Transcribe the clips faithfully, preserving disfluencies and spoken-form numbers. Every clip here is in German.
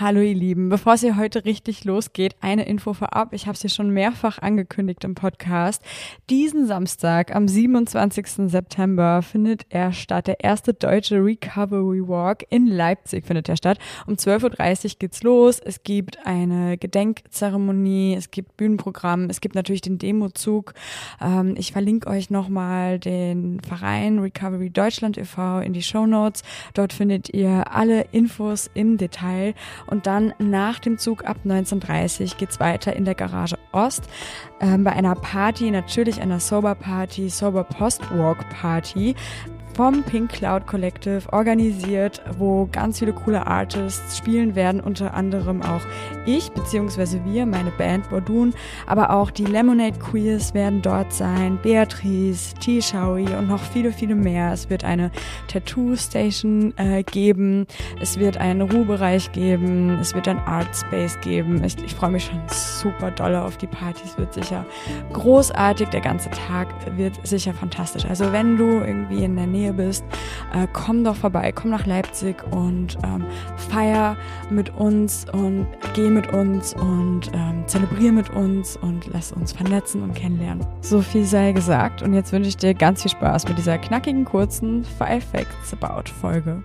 Hallo ihr Lieben, bevor es hier heute richtig losgeht, eine Info vorab. Ich habe es hier schon mehrfach angekündigt im Podcast. Diesen Samstag, am siebenundzwanzigsten September, findet er statt. Der erste deutsche Recovery Walk in Leipzig findet er statt. Um zwölf Uhr dreißig geht's los. Es gibt eine Gedenkzeremonie, es gibt Bühnenprogramm, es gibt natürlich den Demozug. Ähm, ich verlinke euch nochmal den Verein Recovery Deutschland e V in die Shownotes. Dort findet ihr alle Infos im Detail. Und dann nach dem Zug ab neunzehn Uhr dreißig geht's weiter in der Garage Ost ähm, bei einer Party, natürlich einer Sober Party, Sober Post Walk Party vom Pink Cloud Collective organisiert, wo ganz viele coole Artists spielen werden, unter anderem auch ich, beziehungsweise wir, meine Band Bordun, aber auch die Lemonade Queers werden dort sein, Beatrice, T-Shawi und noch viele, viele mehr. Es wird eine Tattoo Station äh, geben, es wird einen Ruhebereich geben, es wird ein Art Space geben. Ich, ich freue mich schon super doll auf die Party, es wird sicher großartig, der ganze Tag wird sicher fantastisch. Also wenn du irgendwie in der Nähe bist, äh, komm doch vorbei, komm nach Leipzig und ähm, feier mit uns und geh mit uns und ähm, zelebrier mit uns und lass uns vernetzen und kennenlernen. So viel sei gesagt und jetzt wünsche ich dir ganz viel Spaß mit dieser knackigen, kurzen Five Facts About Folge.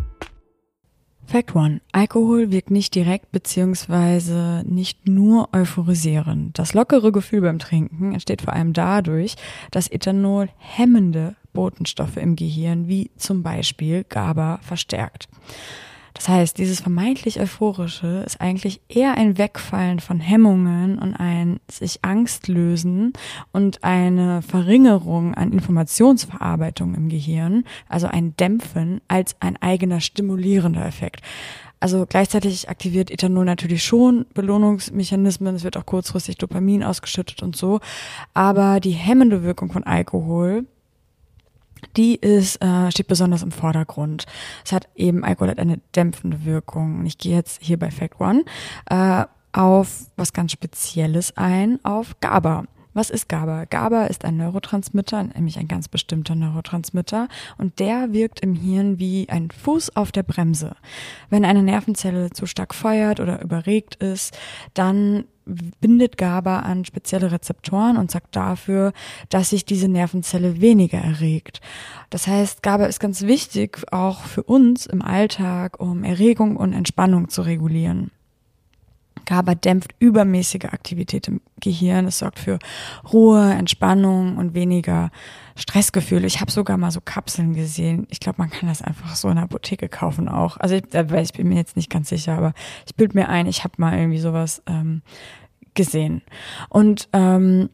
Fact one. Alkohol wirkt nicht direkt bzw. nicht nur euphorisierend. Das lockere Gefühl beim Trinken entsteht vor allem dadurch, dass Ethanol hemmende Botenstoffe im Gehirn wie zum Beispiel GABA verstärkt. Das heißt, dieses vermeintlich Euphorische ist eigentlich eher ein Wegfallen von Hemmungen und ein sich Angst lösen und eine Verringerung an Informationsverarbeitung im Gehirn, also ein Dämpfen, als ein eigener stimulierender Effekt. Also gleichzeitig aktiviert Ethanol natürlich schon Belohnungsmechanismen, es wird auch kurzfristig Dopamin ausgeschüttet und so, aber die hemmende Wirkung von Alkohol, die ist, äh, steht besonders im Vordergrund. Es hat eben, Alkohol hat eine dämpfende Wirkung. Und ich gehe jetzt hier bei Fact One äh, auf was ganz Spezielles ein, auf GABA. Was ist GABA? GABA ist ein Neurotransmitter, nämlich ein ganz bestimmter Neurotransmitter und der wirkt im Hirn wie ein Fuß auf der Bremse. Wenn eine Nervenzelle zu stark feuert oder überregt ist, dann bindet GABA an spezielle Rezeptoren und sorgt dafür, dass sich diese Nervenzelle weniger erregt. Das heißt, GABA ist ganz wichtig auch für uns im Alltag, um Erregung und Entspannung zu regulieren. GABA dämpft übermäßige Aktivität im Gehirn. Es sorgt für Ruhe, Entspannung und weniger Stressgefühle. Ich habe sogar mal so Kapseln gesehen. Ich glaube, man kann das einfach so in der Apotheke kaufen auch. Also ich, ich bin mir jetzt nicht ganz sicher, aber ich bilde mir ein, ich habe mal irgendwie sowas ähm, gesehen. Und ähm,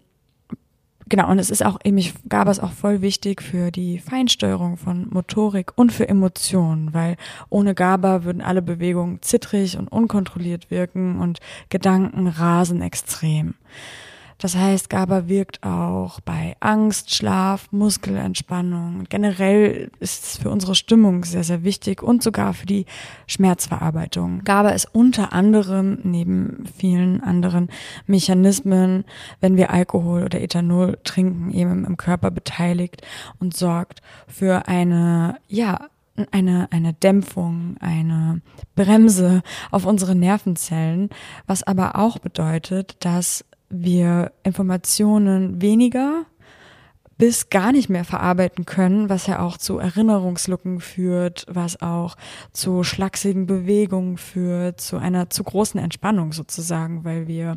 Genau, und es ist auch eben, GABA ist auch voll wichtig für die Feinsteuerung von Motorik und für Emotionen, weil ohne GABA würden alle Bewegungen zittrig und unkontrolliert wirken und Gedanken rasen extrem. Das heißt, GABA wirkt auch bei Angst, Schlaf, Muskelentspannung. Generell ist es für unsere Stimmung sehr, sehr wichtig und sogar für die Schmerzverarbeitung. GABA ist unter anderem, neben vielen anderen Mechanismen, wenn wir Alkohol oder Ethanol trinken, eben im Körper beteiligt und sorgt für eine, ja, eine eine Dämpfung, eine Bremse auf unsere Nervenzellen, was aber auch bedeutet, dass wir Informationen weniger bis gar nicht mehr verarbeiten können, was ja auch zu Erinnerungslücken führt, was auch zu schlachsigen Bewegungen führt, zu einer zu großen Entspannung sozusagen, weil wir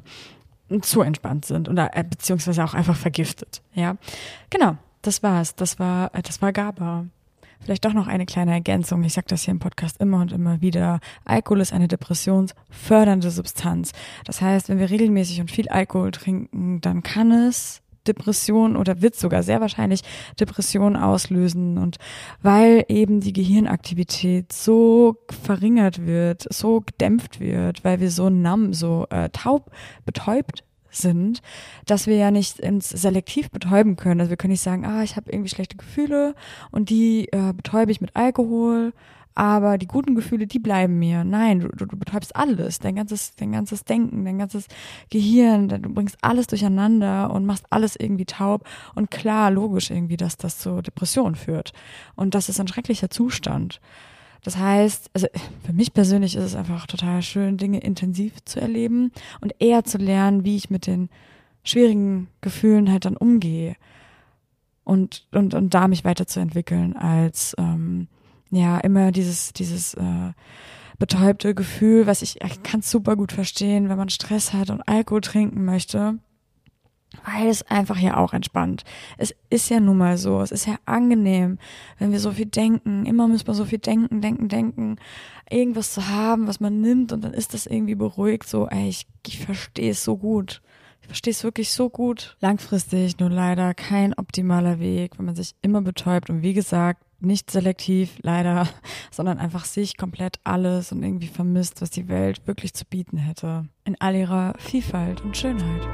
zu entspannt sind oder beziehungsweise auch einfach vergiftet. Ja, genau, das war's. Das war das war GABA. Vielleicht doch noch eine kleine Ergänzung. Ich sage das hier im Podcast immer und immer wieder. Alkohol ist eine depressionsfördernde Substanz. Das heißt, wenn wir regelmäßig und viel Alkohol trinken, dann kann es Depression oder wird sogar sehr wahrscheinlich Depression auslösen. Und weil eben die Gehirnaktivität so verringert wird, so gedämpft wird, weil wir so numb, so äh, taub, betäubt sind, dass wir ja nicht ins selektiv betäuben können. Also wir können nicht sagen, ah, ich habe irgendwie schlechte Gefühle und die äh, betäube ich mit Alkohol, aber die guten Gefühle, die bleiben mir. Nein, du, du, du betäubst alles, dein ganzes, dein ganzes Denken, dein ganzes Gehirn, du bringst alles durcheinander und machst alles irgendwie taub und klar, logisch irgendwie, dass das zu Depressionen führt. Und das ist ein schrecklicher Zustand. Das heißt, also für mich persönlich ist es einfach total schön, Dinge intensiv zu erleben und eher zu lernen, wie ich mit den schwierigen Gefühlen halt dann umgehe und und und da mich weiterzuentwickeln, als ähm, ja immer dieses dieses äh, betäubte Gefühl, was ich, ich kann es super gut verstehen, wenn man Stress hat und Alkohol trinken möchte. Weil es einfach ja auch entspannt. Es ist ja nun mal so, es ist ja angenehm, wenn wir so viel denken. Immer muss man so viel denken, denken, denken, irgendwas zu haben, was man nimmt und dann ist das irgendwie beruhigt. So, ey, ich, ich verstehe es so gut. Ich verstehe es wirklich so gut. Langfristig nur leider kein optimaler Weg, wenn man sich immer betäubt und wie gesagt, nicht selektiv, leider, sondern einfach sich komplett alles und irgendwie vermisst, was die Welt wirklich zu bieten hätte. In all ihrer Vielfalt und Schönheit.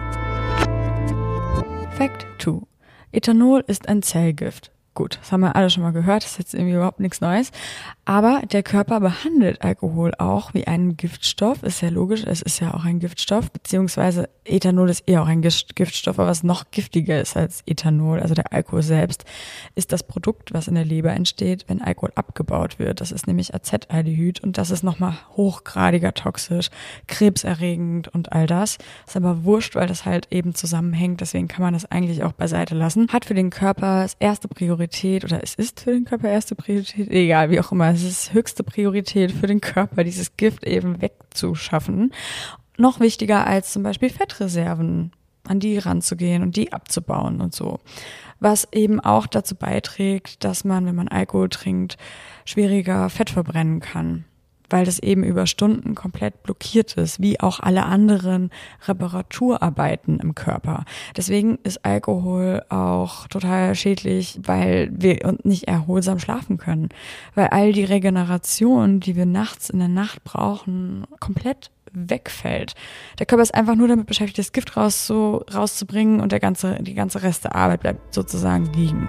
Fact zwei. Ethanol ist ein Zellgift. Gut, das haben wir alle schon mal gehört, das ist jetzt irgendwie überhaupt nichts Neues. Aber der Körper behandelt Alkohol auch wie einen Giftstoff, ist ja logisch, es ist ja auch ein Giftstoff, beziehungsweise Ethanol ist eher auch ein Giftstoff, aber was noch giftiger ist als Ethanol, also der Alkohol selbst, ist das Produkt, was in der Leber entsteht, wenn Alkohol abgebaut wird. Das ist nämlich Acetaldehyd und das ist nochmal hochgradiger toxisch, krebserregend und all das. Ist aber wurscht, weil das halt eben zusammenhängt, deswegen kann man das eigentlich auch beiseite lassen. Hat für den Körper das erste Priorität oder es ist für den Körper erste Priorität, egal, wie auch immer, es ist höchste Priorität für den Körper, dieses Gift eben wegzuschaffen. Noch wichtiger als zum Beispiel Fettreserven, an die ranzugehen und die abzubauen und so. Was eben auch dazu beiträgt, dass man, wenn man Alkohol trinkt, schwieriger Fett verbrennen kann. Weil das eben über Stunden komplett blockiert ist, wie auch alle anderen Reparaturarbeiten im Körper. Deswegen ist Alkohol auch total schädlich, weil wir uns nicht erholsam schlafen können. Weil all die Regeneration, die wir nachts in der Nacht brauchen, komplett wegfällt. Der Körper ist einfach nur damit beschäftigt, das Gift rauszu, rauszubringen und der ganze, die ganze Rest der Arbeit bleibt sozusagen liegen.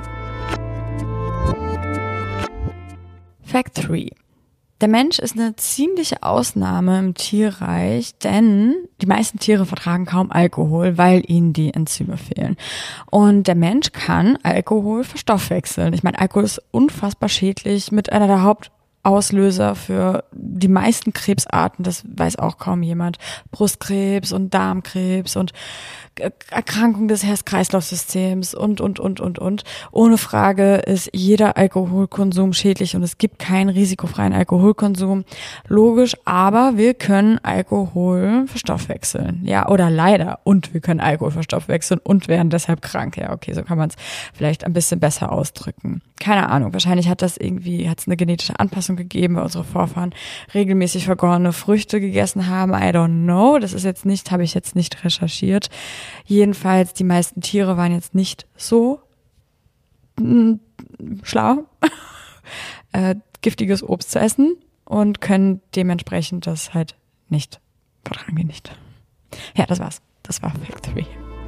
Fact drei. Der Mensch ist eine ziemliche Ausnahme im Tierreich, denn die meisten Tiere vertragen kaum Alkohol, weil ihnen die Enzyme fehlen. Und der Mensch kann Alkohol verstoffwechseln. Ich meine, Alkohol ist unfassbar schädlich, mit einer der Hauptauslöser für die meisten Krebsarten, das weiß auch kaum jemand. Brustkrebs und Darmkrebs und Erkrankung des Herz-Kreislauf-Systems und, und, und, und, und. Ohne Frage ist jeder Alkoholkonsum schädlich und es gibt keinen risikofreien Alkoholkonsum. Logisch, aber wir können Alkohol verstoffwechseln. Ja, oder leider. Und wir können Alkohol verstoffwechseln und werden deshalb krank. Ja, okay, so kann man es vielleicht ein bisschen besser ausdrücken. Keine Ahnung, wahrscheinlich hat das irgendwie, hat es eine genetische Anpassung gegeben, weil unsere Vorfahren regelmäßig vergorene Früchte gegessen haben. I don't know. Das ist jetzt nicht, habe ich jetzt nicht recherchiert. Jedenfalls, die meisten Tiere waren jetzt nicht so mh, schlau, äh, giftiges Obst zu essen und können dementsprechend das halt nicht, vertragen die nicht. Ja, das war's. Das war Fact drei.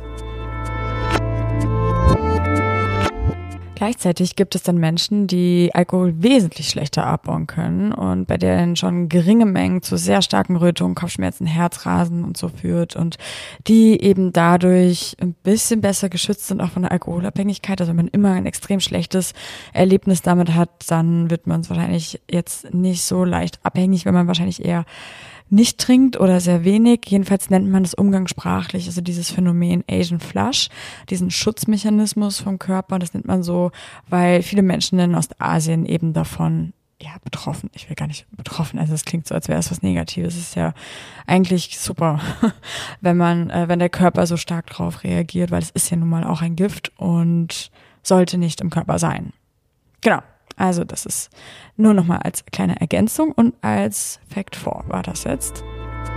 Gleichzeitig gibt es dann Menschen, die Alkohol wesentlich schlechter abbauen können und bei denen schon geringe Mengen zu sehr starken Rötungen, Kopfschmerzen, Herzrasen und so führt und die eben dadurch ein bisschen besser geschützt sind auch von der Alkoholabhängigkeit. Also wenn man immer ein extrem schlechtes Erlebnis damit hat, dann wird man es wahrscheinlich jetzt nicht so leicht abhängig, wenn man wahrscheinlich eher nicht trinkt oder sehr wenig. Jedenfalls nennt man das umgangssprachlich, also dieses Phänomen Asian Flush, diesen Schutzmechanismus vom Körper. Das nennt man so, weil viele Menschen in Ostasien eben davon, ja, betroffen, ich will gar nicht betroffen, also es klingt so, als wäre es was Negatives. Es ist ja eigentlich super, wenn man, äh, wenn der Körper so stark drauf reagiert, weil es ist ja nun mal auch ein Gift und sollte nicht im Körper sein. Genau. Also das ist nur nochmal als kleine Ergänzung und als Fact vier war das jetzt.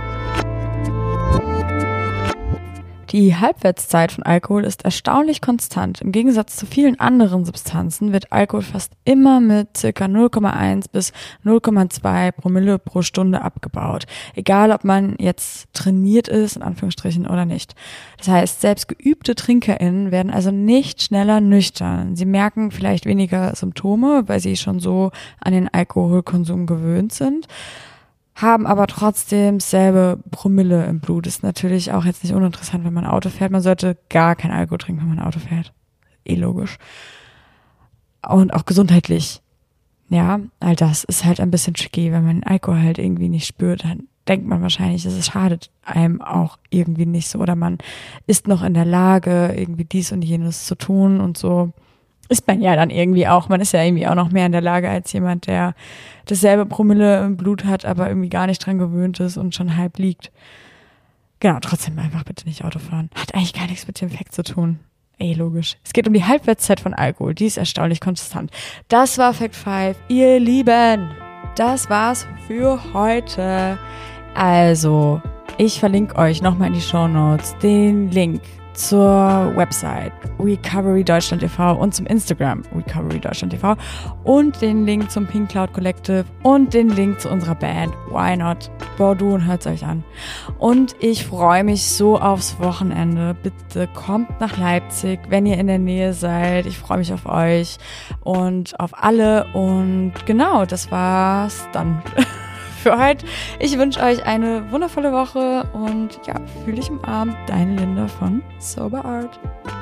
Die Halbwertszeit von Alkohol ist erstaunlich konstant. Im Gegensatz zu vielen anderen Substanzen wird Alkohol fast immer mit circa null Komma eins bis null Komma zwei Promille pro Stunde abgebaut. Egal, ob man jetzt trainiert ist, in Anführungsstrichen, oder nicht. Das heißt, selbst geübte TrinkerInnen werden also nicht schneller nüchtern. Sie merken vielleicht weniger Symptome, weil sie schon so an den Alkoholkonsum gewöhnt sind, haben aber trotzdem selbe Promille im Blut. Ist natürlich auch jetzt nicht uninteressant, wenn man Auto fährt. Man sollte gar kein Alkohol trinken, wenn man Auto fährt. Eh logisch. Und auch gesundheitlich Ja, all das ist halt ein bisschen tricky, wenn man Alkohol halt irgendwie nicht spürt, dann denkt man wahrscheinlich, es schadet einem auch irgendwie nicht so oder man ist noch in der Lage, irgendwie dies und jenes zu tun und so ist man ja dann irgendwie auch, man ist ja irgendwie auch noch mehr in der Lage als jemand, der dasselbe Promille im Blut hat, aber irgendwie gar nicht dran gewöhnt ist und schon halb liegt. Genau, trotzdem einfach bitte nicht Auto fahren. Hat eigentlich gar nichts mit dem Fakt zu tun. Ey, logisch. Es geht um die Halbwertszeit von Alkohol. Die ist erstaunlich konstant. Das war Fact fünf. Ihr Lieben, das war's für heute. Also, ich verlinke euch nochmal in die Shownotes den Link zur Website Recovery Deutschland e V und zum Instagram Recovery Deutschland e V und den Link zum Pink Cloud Collective und den Link zu unserer Band Why Not? Bordeaux und hört's euch an. Und ich freue mich so aufs Wochenende. Bitte kommt nach Leipzig, wenn ihr in der Nähe seid. Ich freue mich auf euch und auf alle. Und genau, das war's dann für heute. Ich wünsche euch eine wundervolle Woche und ja, fühl dich umarmt. Deine Linda von Sober Art.